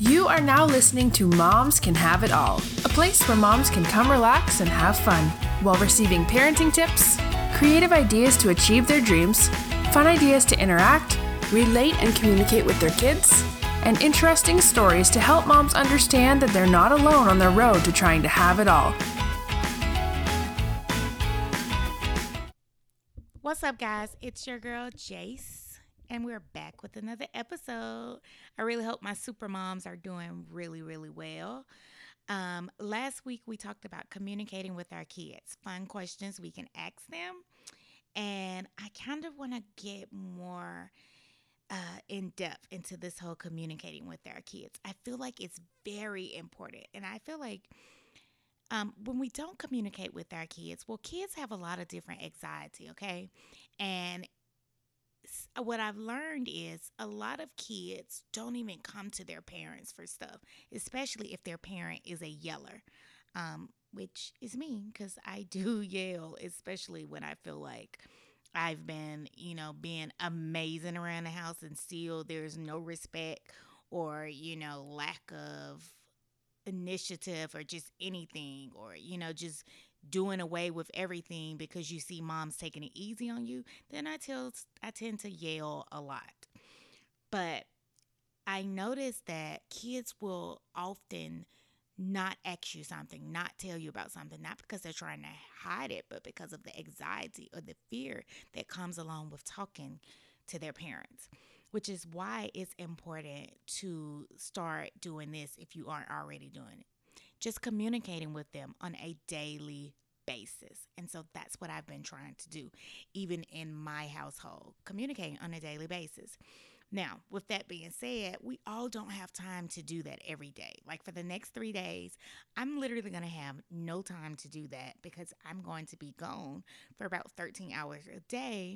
You are now listening to Moms Can Have It All, a place where moms can come relax and have fun while receiving parenting tips, creative ideas to achieve their dreams, fun ideas to interact, relate and communicate with their kids, and interesting stories to help moms understand that they're not alone on their road to trying to have it all. What's up, guys? It's your girl, Jace, and we're back with another episode. I really hope my super moms are doing really well. Last week, we talked about communicating with our kids, fun questions we can ask them, and I kind of want to get more in depth into this whole communicating with our kids. I feel like it's very important, and I feel like when we don't communicate with our kids, well, kids have a lot of different anxiety, okay? And what I've learned is a lot of kids don't even come to their parents for stuff, especially if their parent is a yeller, which is me because I do yell, especially when I feel like I've been, being amazing around the house and still there's no respect or, lack of initiative or just anything or just doing away with everything because you see moms taking it easy on you, then I tend to yell a lot. But I notice that kids will often not ask you something, not tell you about something, not because they're trying to hide it, but because of the anxiety or the fear that comes along with talking to their parents, which is why it's important to start doing this if you aren't already doing it. Just communicating with them on a daily basis. And so that's what I've been trying to do, even in my household, communicating on a daily basis. Now, with that being said, we all don't have time to do that every day. Like for the next 3 days, I'm literally going to have no time to do that because I'm going to be gone for about 13 hours a day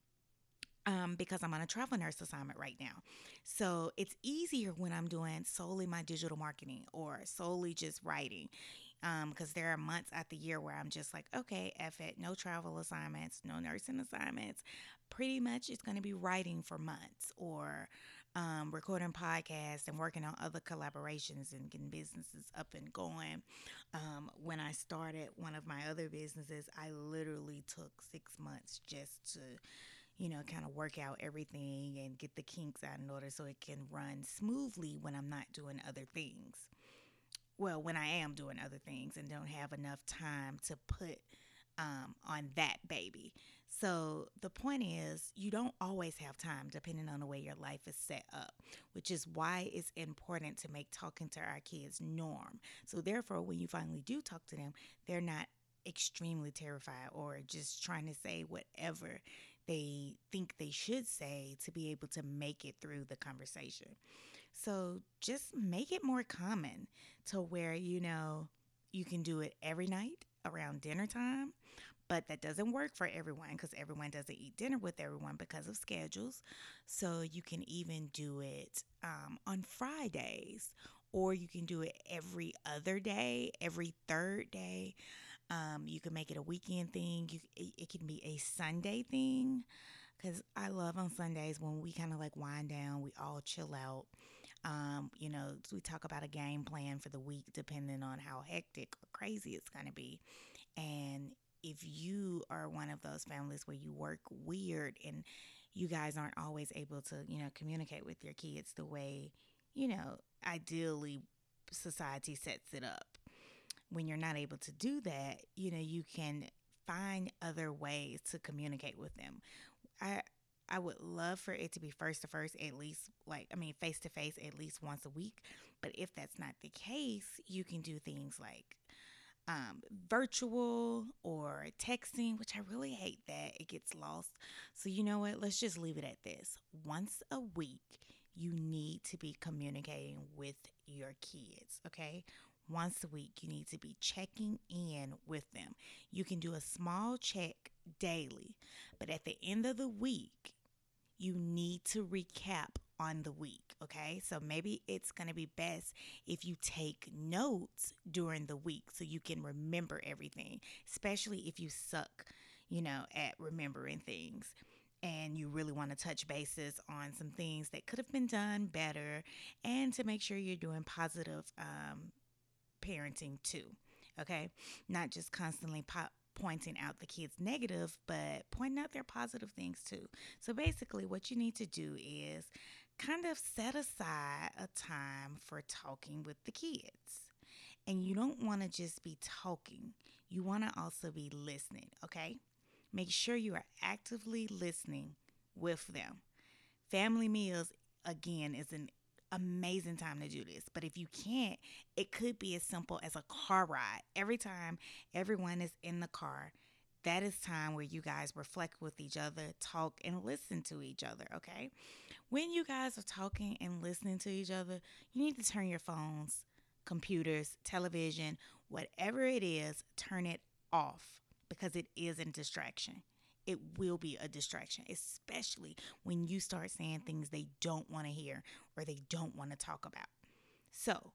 because I'm on a travel nurse assignment right now. So it's easier when I'm doing solely my digital marketing or solely just writing. Because there are months out the year where I'm just like, okay, F it, no travel assignments, no nursing assignments. Pretty much it's going to be writing for months or recording podcasts and working on other collaborations and getting businesses up and going. When I started one of my other businesses, I literally took 6 months just to kind of work out everything and get the kinks out in order so it can run smoothly when I'm not doing other things. Well, when I am doing other things and don't have enough time to put on that baby. So the point is, you don't always have time depending on the way your life is set up, which is why it's important to make talking to our kids norm. So therefore, when you finally do talk to them, they're not extremely terrified or just trying to say whatever they think they should say to be able to make it through the conversation. So just make it more common to where, you can do it every night around dinner time, but that doesn't work for everyone because everyone doesn't eat dinner with everyone because of schedules. So you can even do it on Fridays, or you can do it every other day, every third day. You can make it a weekend thing. It can be a Sunday thing because I love on Sundays when we kind of like wind down, we all chill out. We talk about a game plan for the week depending on how hectic or crazy it's going to be. And if you are one of those families where you work weird and you guys aren't always able to, communicate with your kids the way, ideally society sets it up. When you're not able to do that, you can find other ways to communicate with them. I would love for it to be first to first, at least face to face at least once a week. But if that's not the case, you can do things like virtual or texting, which I really hate that it gets lost. So you know what? Let's just leave it at this. Once a week, you need to be communicating with your kids, okay? Once a week, you need to be checking in with them. You can do a small check daily, but at the end of the week, you need to recap on the week, okay? So maybe it's going to be best if you take notes during the week so you can remember everything, especially if you suck, at remembering things. and you really want to touch bases on some things that could have been done better and to make sure you're doing positive parenting too. Okay, not just constantly pointing out the kids negative, but pointing out their positive things too. So basically what you need to do is kind of set aside a time for talking with the kids. And you don't want to just be talking, you want to also be listening. Okay, make sure you are actively listening with them. Family meals, again, is an amazing time to do this. But if you can't, it could be as simple as a car ride. Every time everyone is in the car, that is time where you guys reflect with each other, talk, and listen to each other, okay? When you guys are talking and listening to each other, you need to turn your phones, computers, television, whatever it is, turn it off because it is a distraction. It will be a distraction, especially when you start saying things they don't want to hear or they don't want to talk about. So,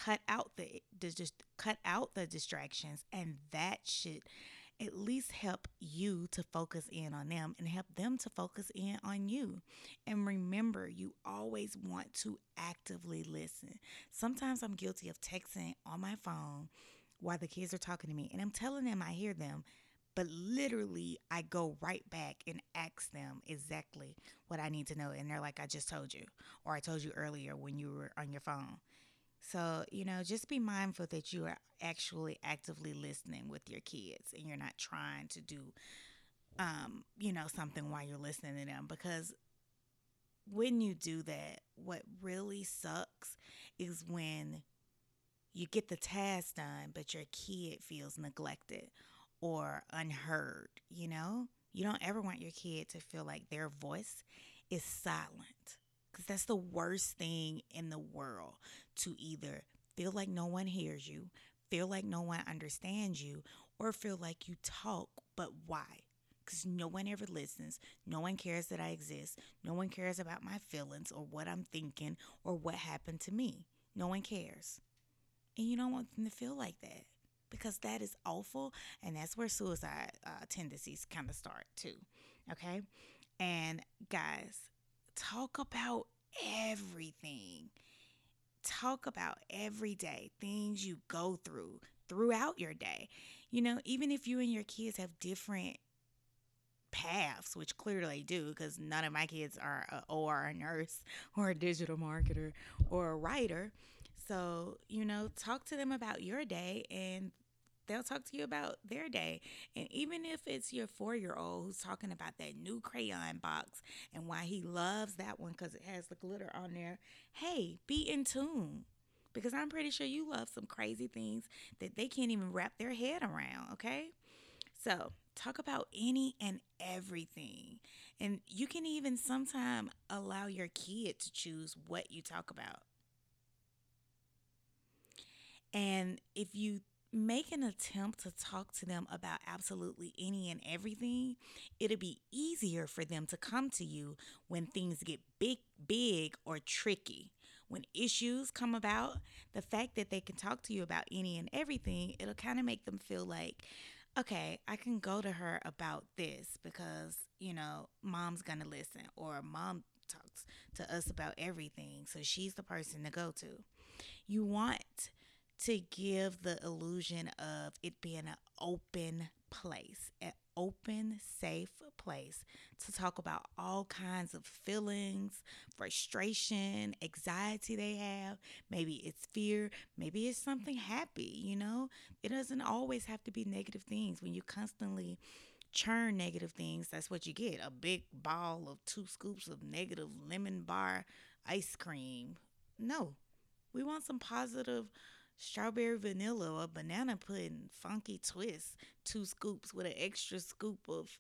just cut out the distractions, and that should at least help you to focus in on them and help them to focus in on you. And remember, you always want to actively listen. Sometimes I'm guilty of texting on my phone while the kids are talking to me, and I'm telling them I hear them, but literally I go right back and ask them exactly what I need to know. And they're like, I just told you, or I told you earlier when you were on your phone. So, just be mindful that you are actually actively listening with your kids and you're not trying to do, something while you're listening to them. Because when you do that, what really sucks is when you get the task done, but your kid feels neglected or unheard, You don't ever want your kid to feel like their voice is silent. Because that's the worst thing in the world, to either feel like no one hears you, feel like no one understands you, or feel like you talk, but why? Because no one ever listens. No one cares that I exist. No one cares about my feelings or what I'm thinking or what happened to me. No one cares. And you don't want them to feel like that, because that is awful. And that's where suicide tendencies kind of start too. Okay? And guys, talk about everything. Talk about every day, things you go through throughout your day. Even if you and your kids have different paths, which clearly they do, because none of my kids are a nurse or a digital marketer or a writer. So, talk to them about your day and they'll talk to you about their day. And even if it's your 4-year-old who's talking about that new crayon box and why he loves that one because it has the glitter on there, hey, be in tune. Because I'm pretty sure you love some crazy things that they can't even wrap their head around, okay? So, talk about any and everything. And you can even sometime allow your kid to choose what you talk about. And if you make an attempt to talk to them about absolutely any and everything, it'll be easier for them to come to you when things get big or tricky. When issues come about, the fact that they can talk to you about any and everything, it'll kind of make them feel like, okay, I can go to her about this because, mom's going to listen, or mom talks to us about everything. So she's the person to go to. You want to give the illusion of it being an open place, an open, safe place to talk about all kinds of feelings, frustration, anxiety they have. Maybe it's fear, maybe it's something happy, It doesn't always have to be negative things. When you constantly churn negative things, that's what you get, a big ball of 2 scoops of negative lemon bar ice cream. No, we want some positive strawberry vanilla or banana pudding, funky twist, 2 scoops with an extra scoop of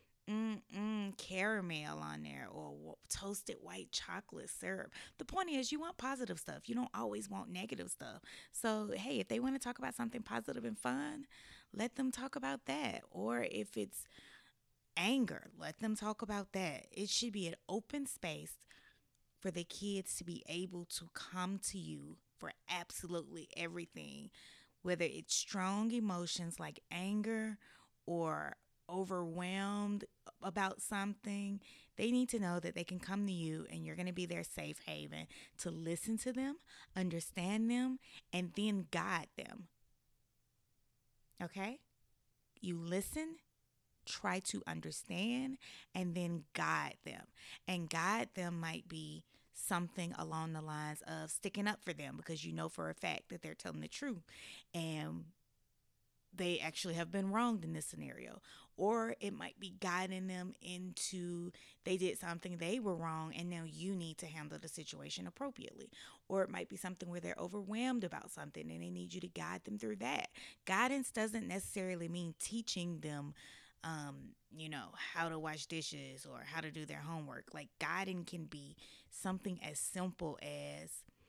caramel on there, or toasted white chocolate syrup. The point is, you want positive stuff. You don't always want negative stuff. So, hey, if they want to talk about something positive and fun, let them talk about that. Or if it's anger, let them talk about that. It should be an open space for the kids to be able to come to you for absolutely everything, whether it's strong emotions like anger or overwhelmed about something, they need to know that they can come to you and you're going to be their safe haven to listen to them, understand them, and then guide them. Okay? You listen, try to understand, and then guide them. And guide them might be something along the lines of sticking up for them because you know for a fact that they're telling the truth and they actually have been wronged in this scenario. Or it might be guiding them into they did something, they were wrong, and now you need to handle the situation appropriately. Or it might be something where they're overwhelmed about something and they need you to guide them through that. Guidance doesn't necessarily mean teaching them, how to wash dishes or how to do their homework. Like, guiding can be something as simple as,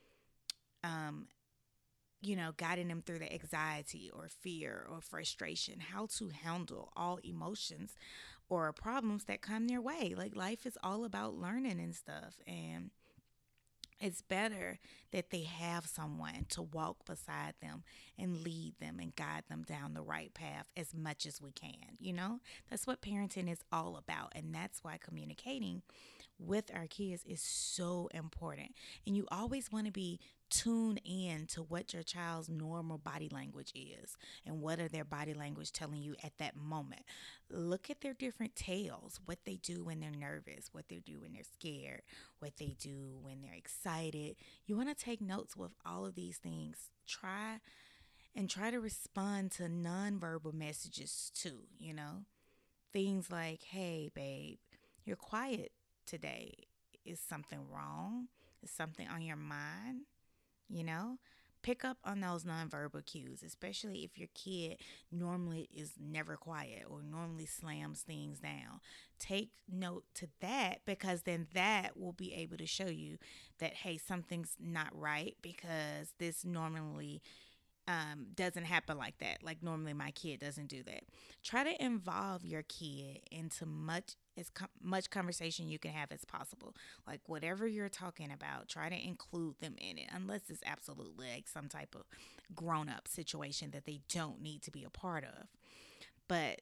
um, guiding them through the anxiety or fear or frustration, how to handle all emotions or problems that come their way. Like, life is all about learning and stuff. And it's better that they have someone to walk beside them and lead them and guide them down the right path as much as we can. That's what parenting is all about. And that's why communicating with our kids is so important. And you always want to be tuned in to what your child's normal body language is and what are their body language telling you at that moment. Look at their different tales, what they do when they're nervous, what they do when they're scared, what they do when they're excited. You want to take notes with all of these things. Try to respond to nonverbal messages too. Things like, hey, babe, you're quiet today. Is something wrong? Is something on your mind? You know, pick up on those nonverbal cues, especially if your kid normally is never quiet or normally slams things down. Take note to that because then that will be able to show you that, hey, something's not right because this normally doesn't happen like that. Like, normally my kid doesn't do that. Try to involve your kid into much conversation you can have as possible. Like, whatever you're talking about, try to include them in it, unless it's absolutely like some type of grown up situation that they don't need to be a part of. But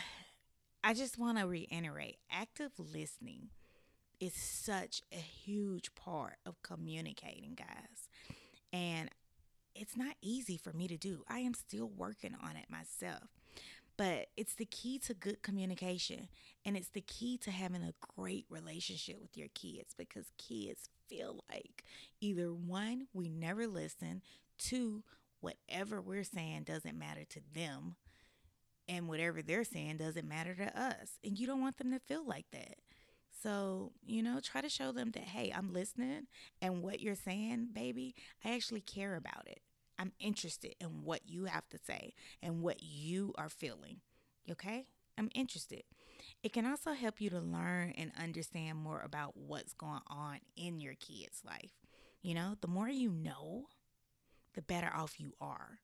I just want to reiterate, active listening is such a huge part of communicating, guys. And it's not easy for me to do. I am still working on it myself. But it's the key to good communication, and it's the key to having a great relationship with your kids, because kids feel like either one, we never listen, two, whatever we're saying doesn't matter to them, and whatever they're saying doesn't matter to us. And you don't want them to feel like that. So, try to show them that, hey, I'm listening, and what you're saying, baby, I actually care about it. I'm interested in what you have to say and what you are feeling. Okay? I'm interested. It can also help you to learn and understand more about what's going on in your kid's life. The more you know, the better off you are.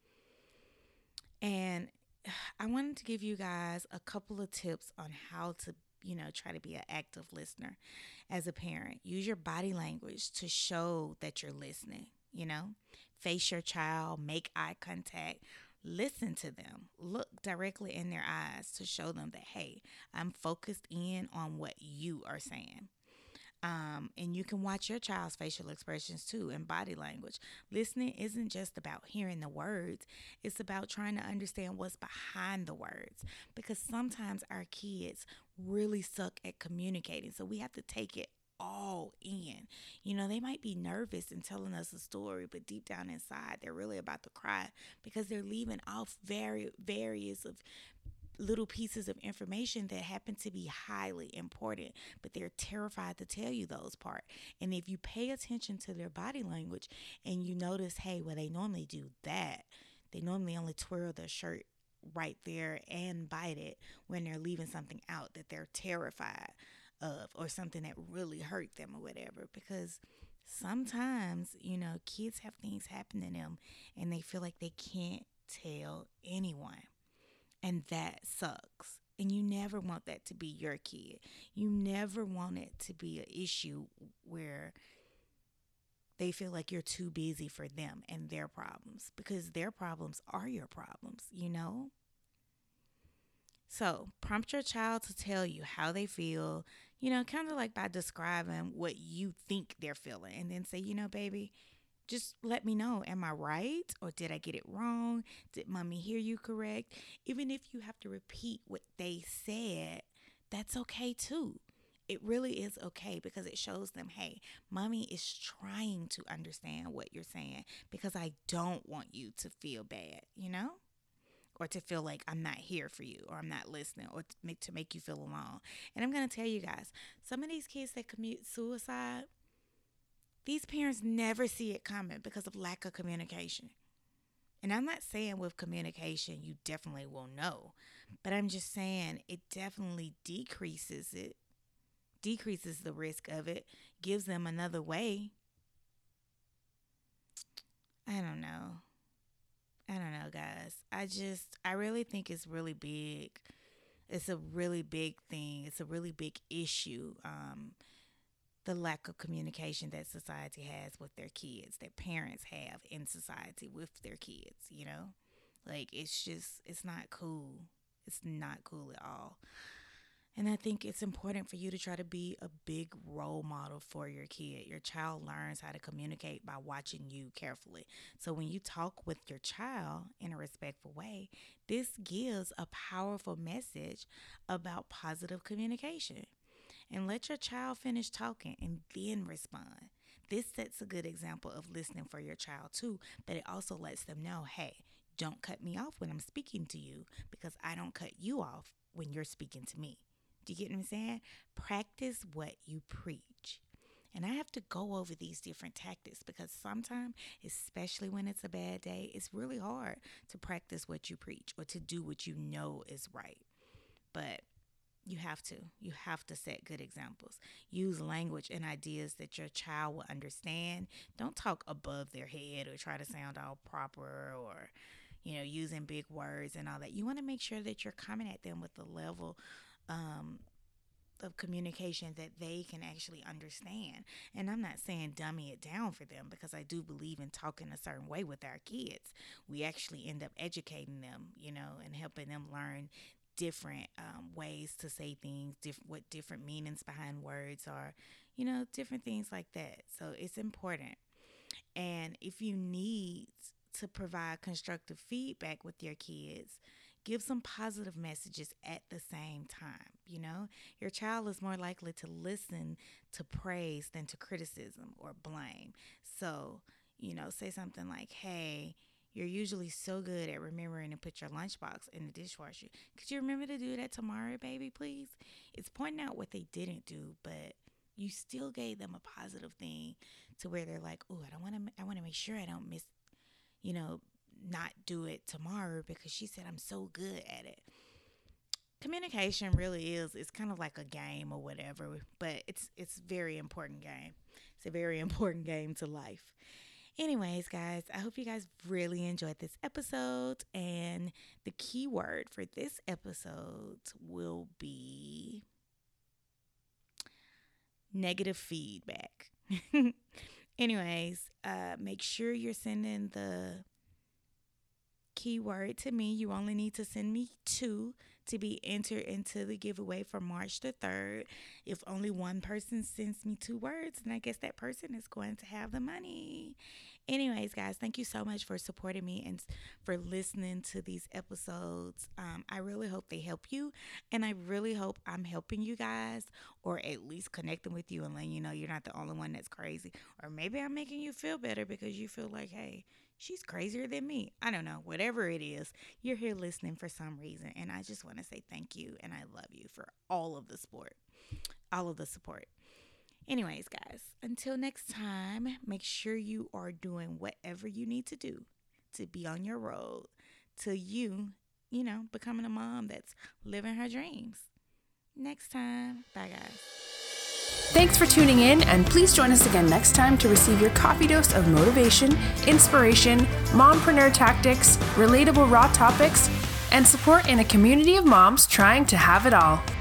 And I wanted to give you guys a couple of tips on how to try to be an active listener as a parent. Use your body language to show that you're listening. Face your child, make eye contact, listen to them, look directly in their eyes to show them that, hey, I'm focused in on what you are saying. And you can watch your child's facial expressions too and body language. Listening isn't just about hearing the words. It's about trying to understand what's behind the words, because sometimes our kids really suck at communicating. So we have to take it all in. They might be nervous and telling us a story, but deep down inside, they're really about to cry because they're leaving off various of little pieces of information that happen to be highly important, but they're terrified to tell you those parts. And if you pay attention to their body language and you notice, hey, well, they normally do that. They normally only twirl their shirt right there and bite it when they're leaving something out that they're terrified of, or something that really hurt them or whatever. Because sometimes, kids have things happen to them and they feel like they can't tell anyone. And that sucks. And you never want that to be your kid. You never want it to be an issue where they feel like you're too busy for them and their problems, because their problems are your problems. So prompt your child to tell you how they feel, kind of like by describing what you think they're feeling. And then say, baby, just let me know. Am I right? Or did I get it wrong? Did mommy hear you correct? Even if you have to repeat what they said, that's okay too. It really is okay because it shows them, hey, mommy is trying to understand what you're saying because I don't want you to feel bad, or to feel like I'm not here for you or I'm not listening or to make you feel alone. And I'm going to tell you guys, some of these kids that commit suicide, these parents never see it coming because of lack of communication. And I'm not saying with communication you definitely will know, but I'm just saying it definitely decreases the risk of it, gives them another way. I don't know, guys. I really think it's really big. It's a really big thing. It's a really big issue. The lack of communication that society has with their kids, that parents have in society with their kids, Like, it's not cool. It's not cool at all. And I think it's important for you to try to be a big role model for your kid. Your child learns how to communicate by watching you carefully. So when you talk with your child in a respectful way, this gives a powerful message about positive communication. And let your child finish talking and then respond. This sets a good example of listening for your child too, but it also lets them know, hey, don't cut me off when I'm speaking to you because I don't cut you off when you're speaking to me. Do you get what I'm saying? Practice what you preach. And I have to go over these different tactics because sometimes, especially when it's a bad day, it's really hard to practice what you preach or to do what you know is right. But you have to set good examples. Use language and ideas that your child will understand. Don't talk above their head or try to sound all proper or, using big words and all that. You want to make sure that you're coming at them with the level of communication that they can actually understand. And I'm not saying dummy it down for them because I do believe in talking a certain way with our kids. We actually end up educating them, and helping them learn different ways to say things, what different meanings behind words are, different things like that. So it's important. And if you need to provide constructive feedback with your kids, give some positive messages at the same time. Your child is more likely to listen to praise than to criticism or blame. So, say something like, hey, you're usually so good at remembering to put your lunchbox in the dishwasher. Could you remember to do that tomorrow, baby, please? It's pointing out what they didn't do, but you still gave them a positive thing to where they're like, oh, I want to make sure I don't miss, not do it tomorrow because she said I'm so good at it. Communication really it's kind of like a game or whatever, but it's a very important game. It's a very important game to life. Anyways, guys, I hope you guys really enjoyed this episode. And the key word for this episode will be negative feedback. Anyways, make sure you're sending the keyword to me. You only need to send me 2 to be entered into the giveaway for March the 3rd. If only one person sends me 2 words, then I guess that person is going to have the money. Anyways, guys, thank you so much for supporting me and for listening to these episodes. I really hope they help you, and I really hope I'm helping you guys, or at least connecting with you and letting you know you're not the only one that's crazy. Or maybe I'm making you feel better because you feel like, hey, she's crazier than me. I don't know. Whatever it is, you're here listening for some reason, and I just want to say thank you, and I love you for all of the support. Anyways, guys, until next time, make sure you are doing whatever you need to do to be on your road to you becoming a mom that's living her dreams. Next time. Bye, guys. Thanks for tuning in, and please join us again next time to receive your coffee dose of motivation, inspiration, mompreneur tactics, relatable raw topics, and support in a community of moms trying to have it all.